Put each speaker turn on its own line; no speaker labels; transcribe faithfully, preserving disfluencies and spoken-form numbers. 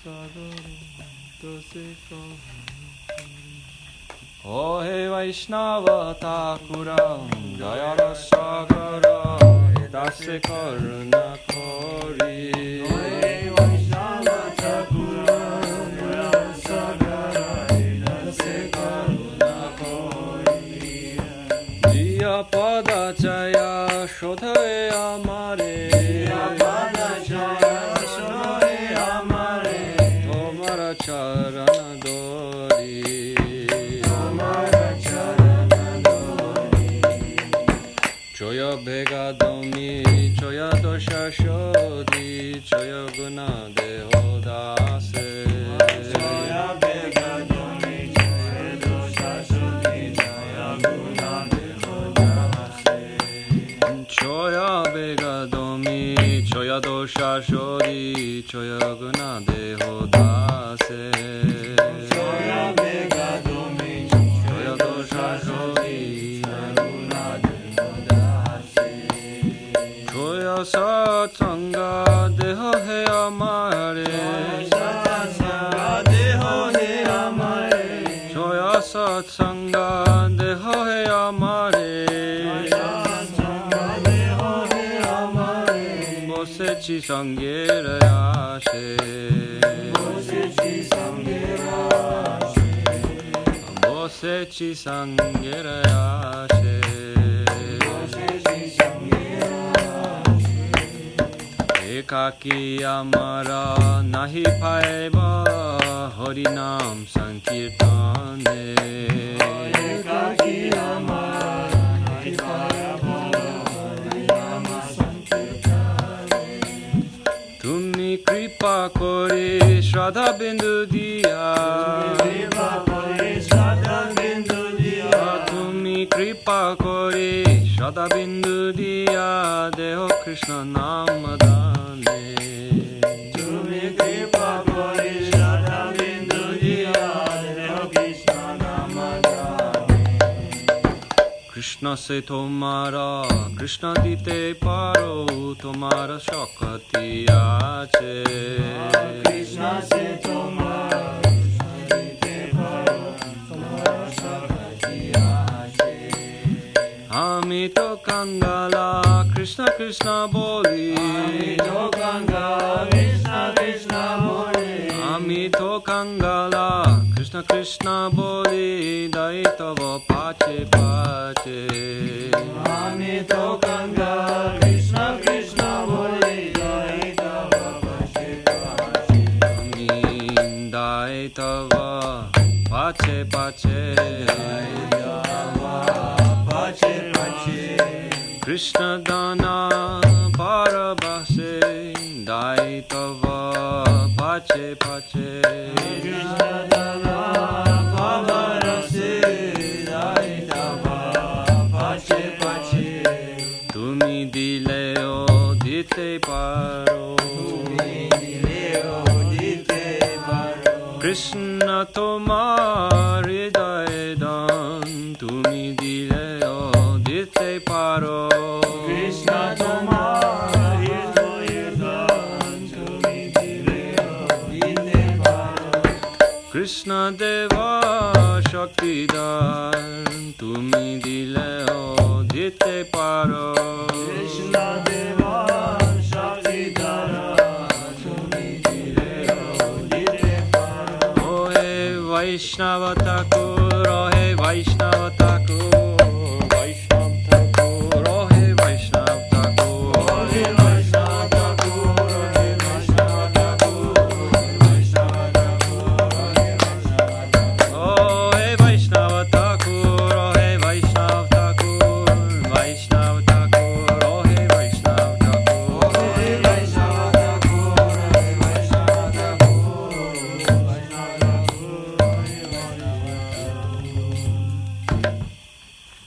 O he Vaishnava Thakuram Jaya Rasagara Dase Karuna Kori. O he Vaishnava Thakuram Jaya Rasagara Dase Karuna Kori. Jiya Pada Jaya Shodhaye Amare. Jiya Pada Jaya Shodhaye Amare. Tomara Charana Dori. Choya bhega domi, choya dosha shodhi, choya guna deho dase. Choya bhega domi, choya dosha shodhi, choya guna deho dase. Choya bhega domi, choya dosha shodhi, choya guna deho dase. Choya bhega domi, choya dosha shodhi, choya guna deho dase. Choya satsanga deho hai amare. Satsanga deho hai amare. Choya satsanga deho hai amare. Satsanga deho hai amare. Bose chi sangera ashe. Bose chi sangera ashe. Bose chi sangera ashe. Ekaki amara nahi paeva Hari Nam Sankirtane. Ekaki amara nahi paeva Hari Nam Sankirtane. Tumi kripa kore Shraddha bindu diya. Tumi kripa kore Shraddha bindu diya. Tumi kripa kore Shraddha bindu diya. Deho Krishna Nama dane. Tumi kripa kore Shraddha bindu diya. Deho Krishna Nama dane. Krishna se tomara Krishna dite paro tomara shakti ache. Krishna se tomara Krishna dite paro tomara shakti ache. Ami to kangala Krishna Krishna boli. Ami to kangala Krishna Krishna boli. Ami to kangala Krishna Krishna boli. Dai tava pache pache. Ami to kangala Krishna Krishna boli. Dai tava pache pache. Ami dai tava pache pache. Dai tava pache pache. Krishna dana parabhase. Dai tava pache pache. Krishna dana parabhase. Dai tava pache pache. Tumi dileo dite paro. Tumi dileo dite paro. Krishna tomar hriday dan. Tumi dileo dite paro. Krishna tomar hriday dan. Tumi dileo dite paro. Krishna deva shakti dan. Tumi dileo dite paro. Krishna deva shakti dan. Tumi dileo dite paro. O he Vaishnava Thakur.